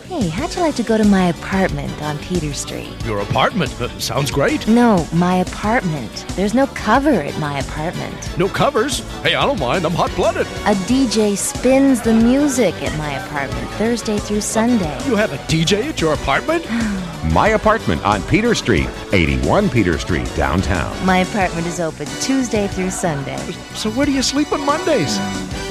Hey, how'd you like to go to my apartment on Peter Street? Your apartment? Sounds great. No, my apartment. There's no cover at my apartment. No covers? Hey, I don't mind. I'm hot-blooded. A DJ spins the music at my apartment Thursday through Sunday. You have a DJ at your apartment? My Apartment on Peter Street, 81 Peter Street, downtown. My apartment is open Tuesday through Sunday. So where do you sleep on Mondays?